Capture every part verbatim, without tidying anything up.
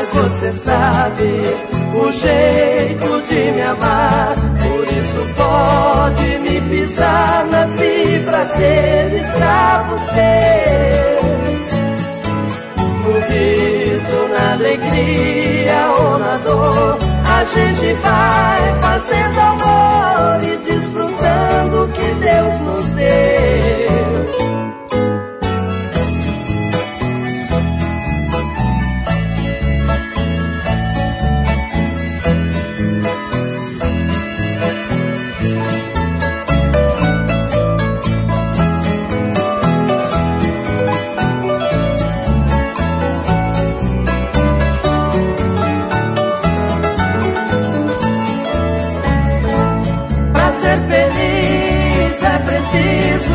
mas você sabe o jeito de me amar. Por isso pode me pisar, nasci pra ser escravo seu. No riso, na alegria ou na dor, a gente vai fazendo amor e desfrutando o que Deus nos deu. Ser feliz é preciso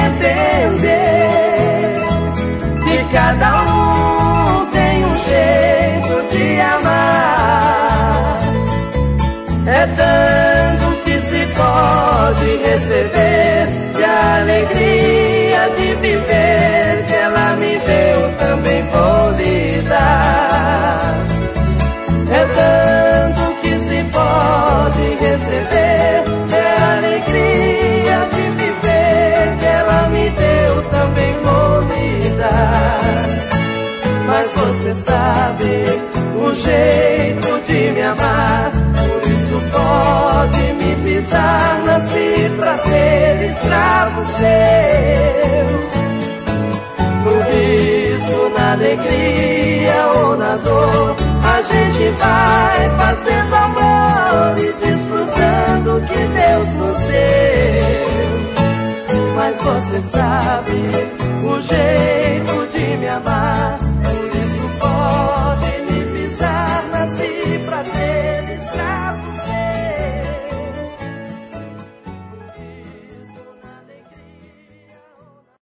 entender que cada um tem um jeito de amar. É dando que se pode receber, e a alegria de viver que ela me deu também vou lhe dar. É dando que se pode receber, alegria de viver que ela me deu também vou lhe dar. Mas você sabe o jeito de me amar, por isso pode me pisar, nasci pra ser escravo seu. No riso, na alegria ou na dor, a gente vai fazendo amor e desfrutando o que Deus nos deu. Mas você sabe o jeito de me amar,